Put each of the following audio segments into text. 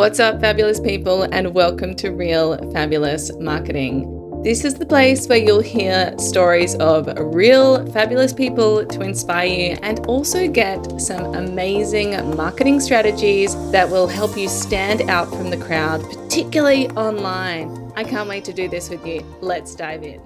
What's up, fabulous people, and welcome to Real Fabulous Marketing. This is the place where you'll hear stories of real fabulous people to inspire you and also get some amazing marketing strategies that will help you stand out from the crowd, particularly online. I can't wait to do this with you. Let's dive in.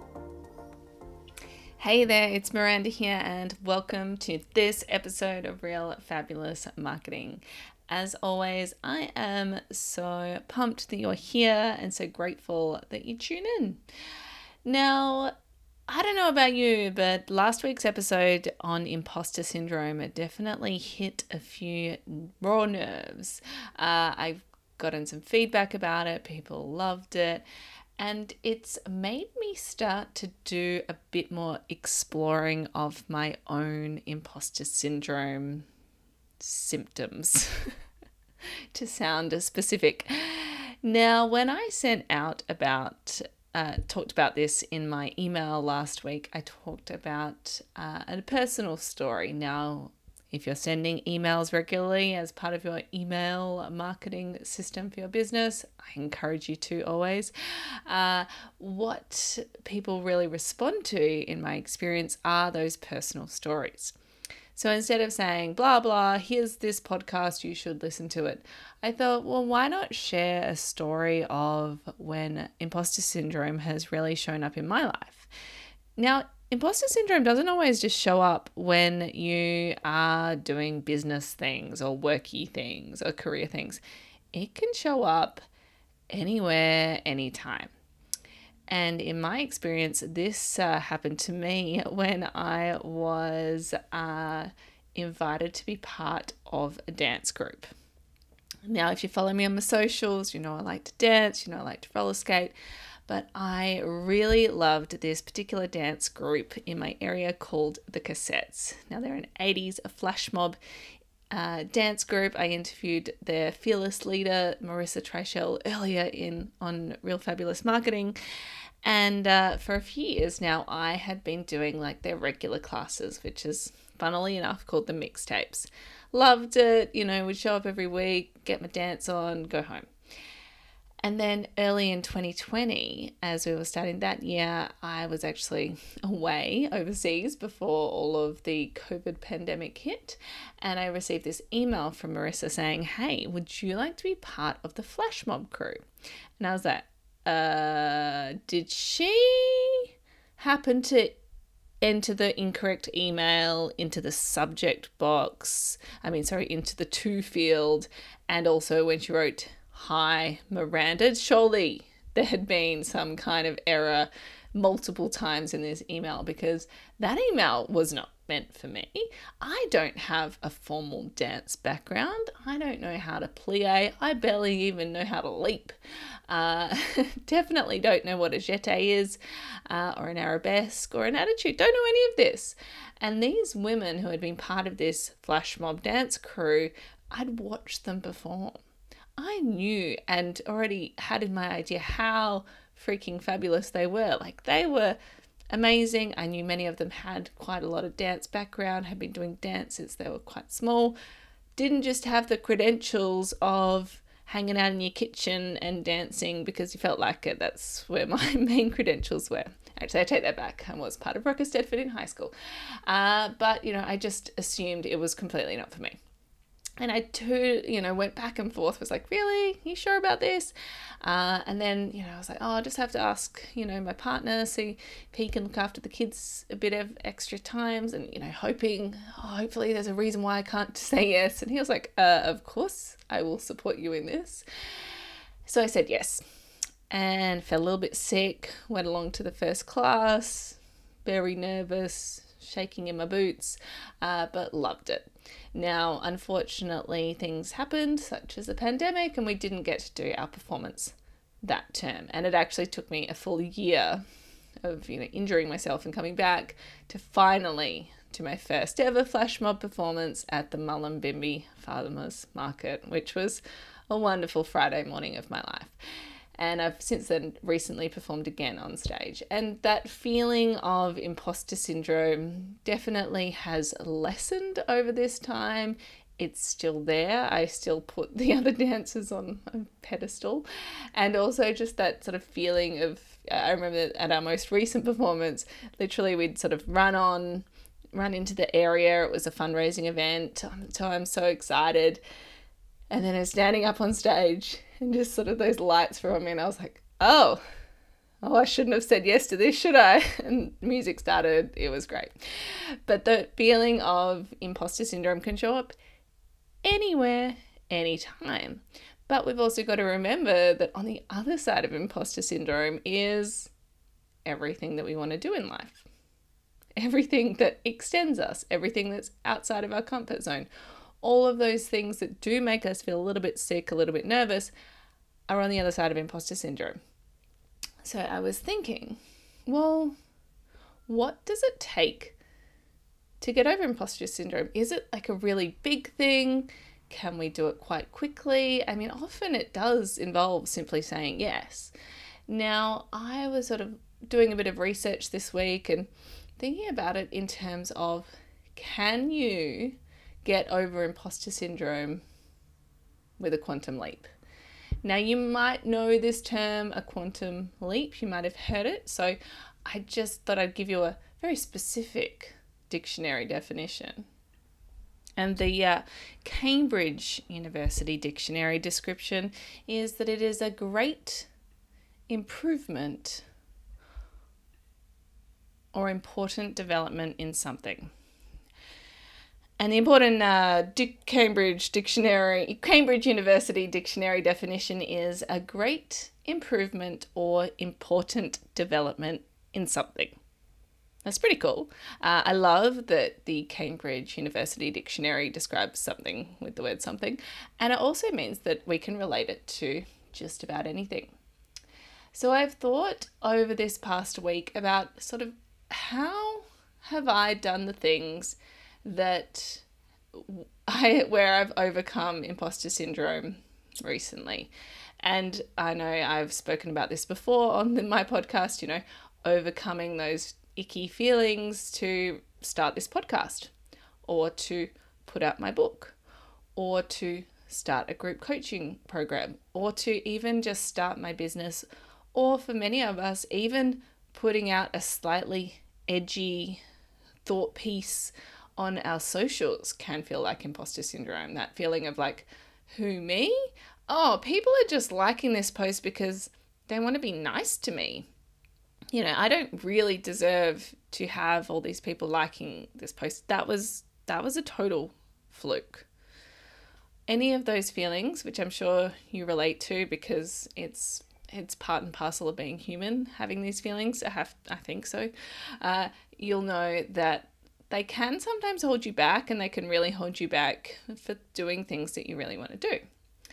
Hey there, it's Miranda here, and welcome to this episode of Real Fabulous Marketing. As always, I am so pumped that you're here and so grateful that you tune in. Now, I don't know about you, but last week's episode on imposter syndrome definitely hit a few raw nerves. I've gotten some feedback about it. People loved it. And it's made me start to do a bit more exploring of my own imposter syndrome symptoms, to sound specific. Now, when I sent out talked about this in my email last week, I talked about a personal story. Now, if you're sending emails regularly as part of your email marketing system for your business, I encourage you to always. What people really respond to, in my experience, are those personal stories. So instead of saying, blah, blah, here's this podcast, you should listen to it, I thought, well, why not share a story of when imposter syndrome has really shown up in my life? Now, imposter syndrome doesn't always just show up when you are doing business things or worky things or career things. It can show up anywhere, anytime. And in my experience, this happened to me when I was invited to be part of a dance group. Now, if you follow me on my socials, you know I like to dance, you know I like to roller skate, but I really loved this particular dance group in my area called The Cassettes. Now, they're an 80s flash mob dance group. I interviewed their fearless leader, Marissa Treichel, earlier on Real Fabulous Marketing. And for a few years now, I had been doing like their regular classes, which is funnily enough called the mixtapes. Loved it, would show up every week, get my dance on, go home. And then early in 2020, as we were starting that year, I was actually away overseas before all of the COVID pandemic hit. And I received this email from Marissa saying, hey, would you like to be part of the flash mob crew? And I was like, did she happen to enter the incorrect email into the subject box? Into the to field. And also when she wrote, hi, Miranda, surely there had been some kind of error multiple times in this email, because that email was not meant for me. I don't have a formal dance background. I don't know how to plie. I barely even know how to leap. Definitely don't know what a jeté is, or an arabesque or an attitude. Don't know any of this. And these women who had been part of this flash mob dance crew, I'd watched them perform. I knew and already had in my idea how freaking fabulous they were. Like, they were amazing. I knew many of them had quite a lot of dance background, had been doing dance since they were quite small, didn't just have the credentials of hanging out in your kitchen and dancing because you felt like it. That's where my main credentials were. Actually, I take that back. I was part of Rocker Stedford in high school. But I just assumed it was completely not for me. And I too, went back and forth, was like, really? You sure about this? And then, I was like, oh, I'll just have to ask, my partner, see if he can look after the kids a bit of extra times, and, hopefully there's a reason why I can't say yes. And he was like, of course, I will support you in this. So I said yes, and felt a little bit sick, went along to the first class, very nervous, shaking in my boots, but loved it. Now, unfortunately, things happened, such as the pandemic, and we didn't get to do our performance that term. And it actually took me a full year of, injuring myself and coming back to finally do my first ever flash mob performance at the Mullumbimby Farmers Market, which was a wonderful Friday morning of my life. And I've since then recently performed again on stage. And that feeling of imposter syndrome definitely has lessened over this time. it's still there. I still put the other dancers on a pedestal. And also just that sort of feeling of, I remember at our most recent performance, literally we'd sort of run into the area. It was a fundraising event. So I'm so excited. And then I was standing up on stage and just sort of those lights were on me and I was like, oh, I shouldn't have said yes to this, should I? And music started. It was great. But the feeling of imposter syndrome can show up anywhere, anytime. But we've also got to remember that on the other side of imposter syndrome is everything that we want to do in life. Everything that extends us, everything that's outside of our comfort zone. All of those things that do make us feel a little bit sick, a little bit nervous, are on the other side of imposter syndrome. So I was thinking, well, what does it take to get over imposter syndrome? Is it like a really big thing? Can we do it quite quickly? I mean, often it does involve simply saying yes. Now, I was sort of doing a bit of research this week and thinking about it in terms of, can you get over imposter syndrome with a quantum leap? Now, you might know this term, a quantum leap. You might have heard it. So I just thought I'd give you a very specific dictionary definition. And the Cambridge University Dictionary description is that it is a great improvement or important development in something. And the important Cambridge University Dictionary definition is a great improvement or important development in something. That's pretty cool. I love that the Cambridge University Dictionary describes something with the word something. And it also means that we can relate it to just about anything. So I've thought over this past week about sort of how have I done the things that where I've overcome imposter syndrome recently. And I know I've spoken about this before on my podcast, overcoming those icky feelings to start this podcast, or to put out my book, or to start a group coaching program, or to even just start my business, or for many of us, even putting out a slightly edgy thought piece on our socials can feel like imposter syndrome. That feeling of like, who, me? Oh, people are just liking this post because they want to be nice to me. I don't really deserve to have all these people liking this post. That was a total fluke. Any of those feelings, which I'm sure you relate to because it's part and parcel of being human, having these feelings, I think so, you'll know that they can sometimes hold you back, and they can really hold you back for doing things that you really want to do.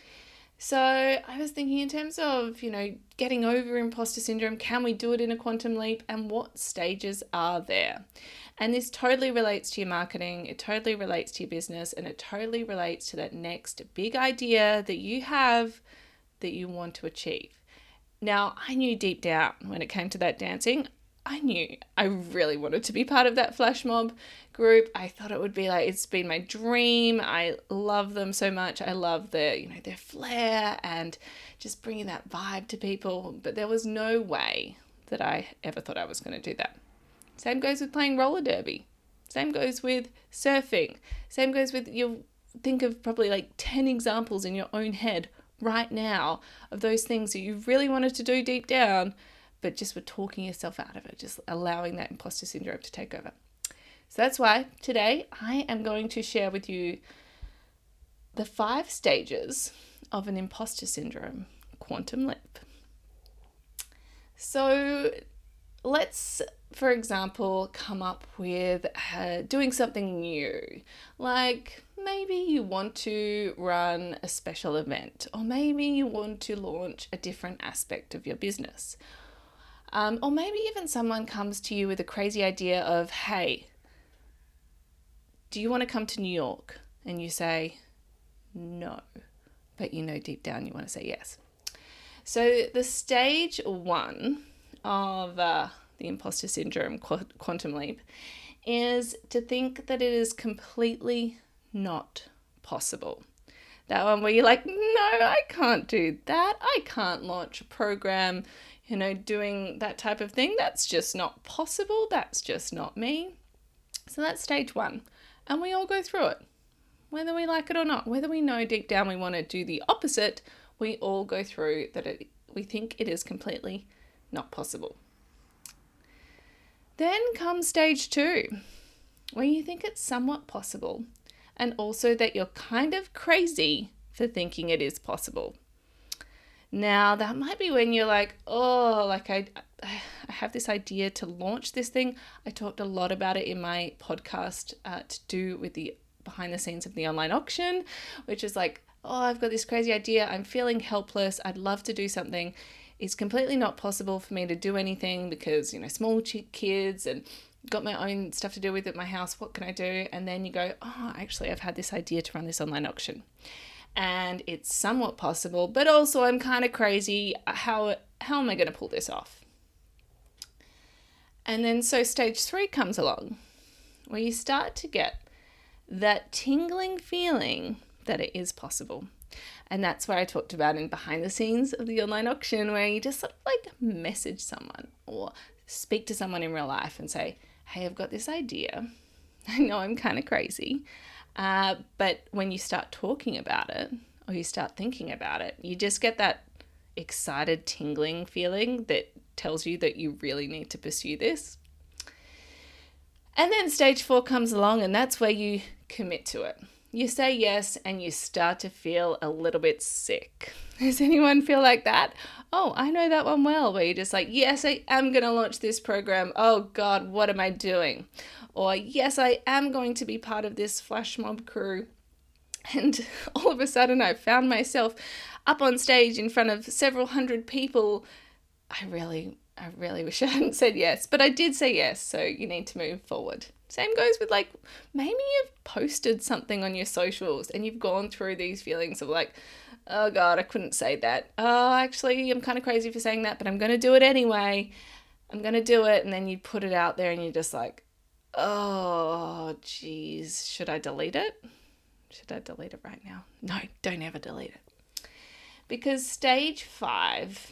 So I was thinking in terms of, getting over imposter syndrome, can we do it in a quantum leap, and what stages are there? And this totally relates to your marketing, it totally relates to your business, and it totally relates to that next big idea that you have that you want to achieve. Now, I knew deep down when it came to that dancing, I knew I really wanted to be part of that flash mob group. I thought it would be like, it's been my dream. I love them so much. I love their flair and just bringing that vibe to people. But there was no way that I ever thought I was going to do that. Same goes with playing roller derby. Same goes with surfing. Same goes with, you'll think of probably like 10 examples in your own head right now of those things that you really wanted to do deep down, but just were talking yourself out of it, just allowing that imposter syndrome to take over. So that's why today I am going to share with you the 5 stages of an imposter syndrome quantum leap. So let's, for example, come up with doing something new. Like maybe you want to run a special event, or maybe you want to launch a different aspect of your business. Or maybe even someone comes to you with a crazy idea of, hey, do you want to come to New York? And you say, no, but deep down you want to say yes. So the stage 1 of the imposter syndrome quantum leap is to think that it is completely not possible. That one where you're like, no, I can't do that. I can't launch a program, doing that type of thing. That's just not possible. That's just not me. So that's stage 1. And we all go through it, whether we like it or not, whether we know deep down we want to do the opposite, we all go through that we think it is completely not possible. Then comes stage 2, where you think it's somewhat possible, and also that you're kind of crazy for thinking it is possible. Now, that might be when you're like, I have this idea to launch this thing. I talked a lot about it in my podcast to do with the behind the scenes of the online auction, which is like, I've got this crazy idea. I'm feeling helpless. I'd love to do something. It's completely not possible for me to do anything because, small kids and got my own stuff to deal with at my house. What can I do? And then you go, actually, I've had this idea to run this online auction. And it's somewhat possible, but also I'm kind of crazy. How am I going to pull this off? And then so stage 3 comes along, where you start to get that tingling feeling that it is possible. And that's where I talked about in behind the scenes of the online auction, where you just sort of like message someone or speak to someone in real life and say, hey, I've got this idea. I know I'm kind of crazy. But when you start talking about it or you start thinking about it, you just get that excited tingling feeling that tells you that you really need to pursue this. And then stage 4 comes along, and that's where you commit to it. You say yes and you start to feel a little bit sick. Does anyone feel like that? Oh, I know that one well, where you're just like, yes, I am going to launch this program. Oh God, what am I doing? Or yes, I am going to be part of this flash mob crew. And all of a sudden I found myself up on stage in front of several hundred people. I really wish I hadn't said yes, but I did say yes. So you need to move forward. Same goes with like, maybe you've posted something on your socials and you've gone through these feelings of like, oh God, I couldn't say that. Oh, actually, I'm kind of crazy for saying that, but I'm going to do it anyway. I'm going to do it. And then you put it out there and you're just like, oh, geez, should I delete it? Should I delete it right now? No, don't ever delete it. Because stage 5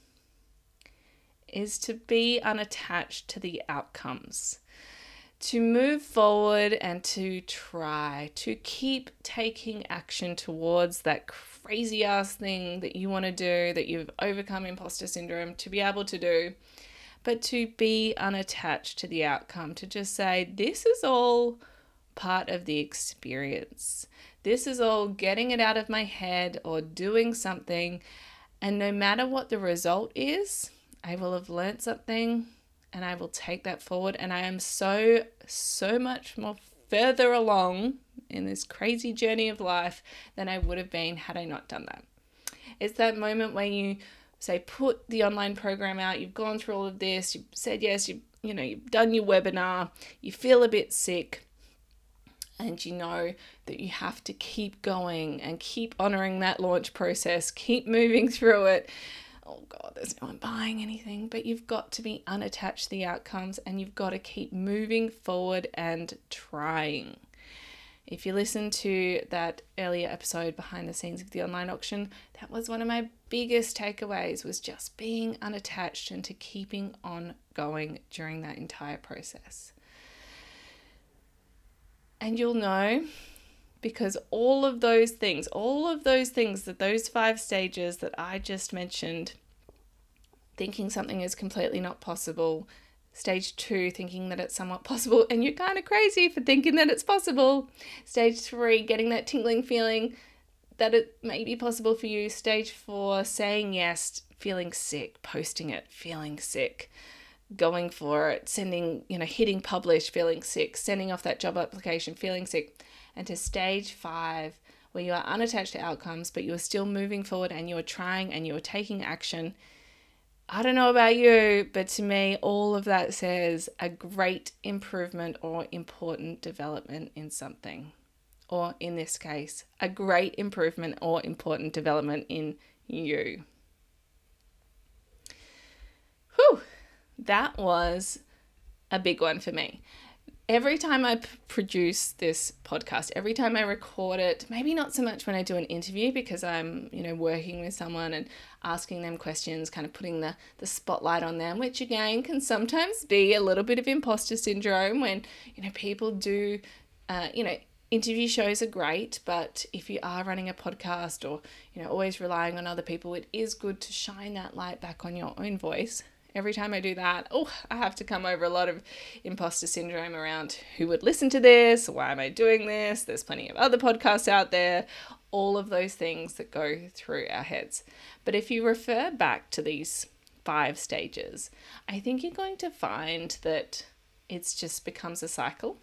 is to be unattached to the outcomes. To move forward and to try to keep taking action towards that crazy ass thing that you want to do, that you've overcome imposter syndrome to be able to do, but to be unattached to the outcome, to just say, this is all part of the experience. This is all getting it out of my head or doing something. And no matter what the result is, I will have learned something. And I will take that forward. And I am so much more further along in this crazy journey of life than I would have been had I not done that. It's that moment when you say, put the online program out, you've gone through all of this, you've said yes, you've done your webinar, you feel a bit sick, and you know that you have to keep going and keep honoring that launch process, keep moving through it. Oh God, there's no one buying anything, but you've got to be unattached to the outcomes and you've got to keep moving forward and trying. If you listen to that earlier episode behind the scenes of the online auction, that was one of my biggest takeaways, was just being unattached and to keeping on going during that entire process. And you'll know, because all of those things, that those 5 stages that I just mentioned, thinking something is completely not possible, stage 2, thinking that it's somewhat possible, and you're kind of crazy for thinking that it's possible, stage 3, getting that tingling feeling that it may be possible for you, stage 4, saying yes, feeling sick, posting it, feeling sick, going for it, sending, hitting publish, feeling sick, sending off that job application, feeling sick, and to stage 5, where you are unattached to outcomes, but you are still moving forward and you are trying and you are taking action. I don't know about you, but to me, all of that says a great improvement or important development in something. Or in this case, a great improvement or important development in you. Whew, that was a big one for me. every time I produce this podcast, every time I record it, maybe not so much when I do an interview because I'm, working with someone and asking them questions, kind of putting the spotlight on them, which again can sometimes be a little bit of imposter syndrome when, people do, interview shows are great, but if you are running a podcast or, always relying on other people, it is good to shine that light back on your own voice. Every time I do that, I have to come over a lot of imposter syndrome around who would listen to this, why am I doing this, there's plenty of other podcasts out there, all of those things that go through our heads. But if you refer back to these 5 stages, I think you're going to find that it just becomes a cycle.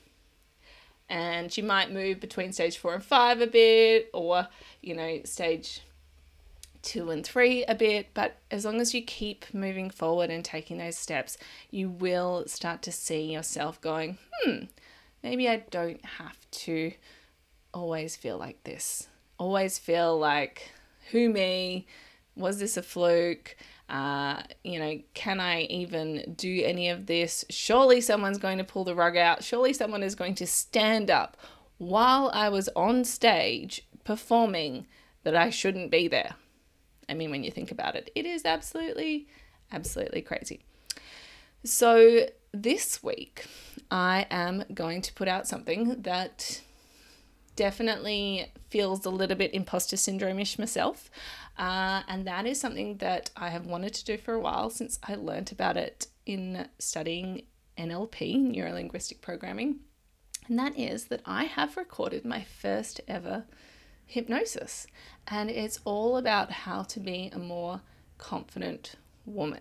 And you might move between stage 4 and 5 a bit, or, stage 2 and 3 a bit, but as long as you keep moving forward and taking those steps, you will start to see yourself going, maybe I don't have to always feel like this. Always feel like, who me? Was this a fluke? Can I even do any of this? Surely someone's going to pull the rug out. Surely someone is going to stand up while I was on stage performing that I shouldn't be there. I mean, when you think about it, it is absolutely, absolutely crazy. So this week, I am going to put out something that definitely feels a little bit imposter syndrome-ish myself. And that is something that I have wanted to do for a while since I learnt about it in studying NLP, Neuro-Linguistic Programming. And that is that I have recorded my first ever hypnosis, and it's all about how to be a more confident woman.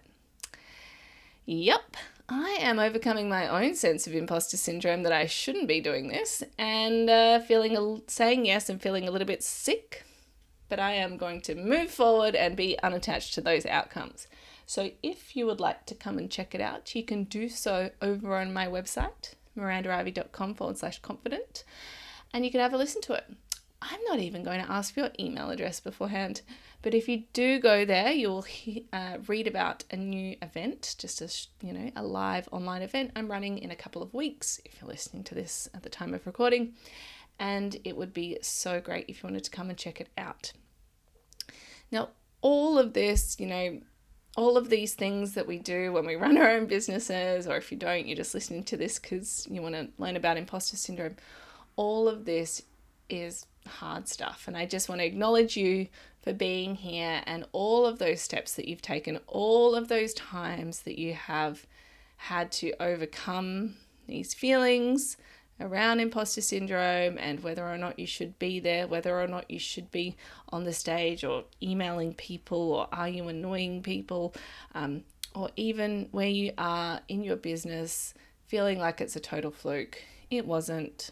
Yep, I am overcoming my own sense of imposter syndrome that I shouldn't be doing this, and saying yes and feeling a little bit sick, but I am going to move forward and be unattached to those outcomes. So if you would like to come and check it out, you can do so over on my website, mirandaivey.com/confident, and you can have a listen to it. I'm not even going to ask for your email address beforehand, but if you do go there, you'll read about a new event, just a live online event I'm running in a couple of weeks, if you're listening to this at the time of recording, and it would be so great if you wanted to come and check it out. Now, all of this, all of these things that we do when we run our own businesses, or if you don't, you're just listening to this because you want to learn about imposter syndrome, all of this is hard stuff, and I just want to acknowledge you for being here and all of those steps that you've taken, all of those times that you have had to overcome these feelings around imposter syndrome and whether or not you should be there, whether or not you should be on the stage or emailing people, or are you annoying people, or even where you are in your business feeling like it's a total fluke. It wasn't.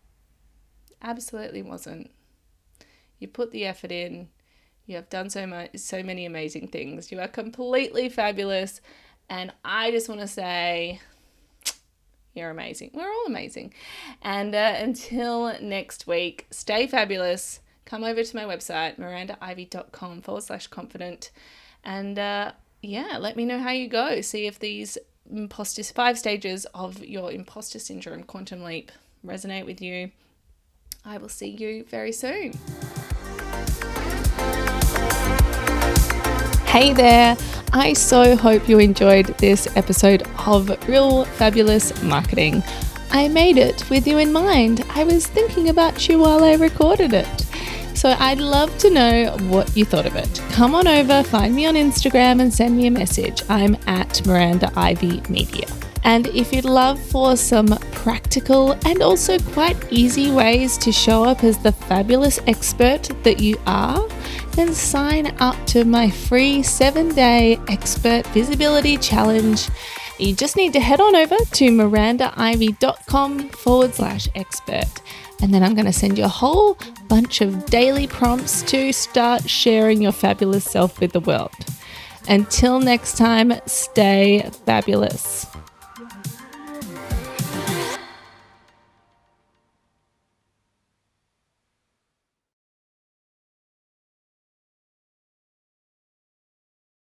Absolutely wasn't. You put the effort in. You have done so many amazing things. You are completely fabulous. And I just want to say, you're amazing. We're all amazing. And until next week, stay fabulous. Come over to my website, mirandaivey.com/confident. And let me know how you go. See if these 5 stages of your imposter syndrome quantum leap resonate with you. I will see you very soon. Hey there. I so hope you enjoyed this episode of Real Fabulous Marketing. I made it with you in mind. I was thinking about you while I recorded it. So I'd love to know what you thought of it. Come on over, find me on Instagram and send me a message. I'm at Miranda Ivey Media. And if you'd love for some practical and also quite easy ways to show up as the fabulous expert that you are, then sign up to my free 7-day Expert Visibility Challenge. You just need to head on over to mirandaivey.com/expert. And then I'm going to send you a whole bunch of daily prompts to start sharing your fabulous self with the world. Until next time, stay fabulous.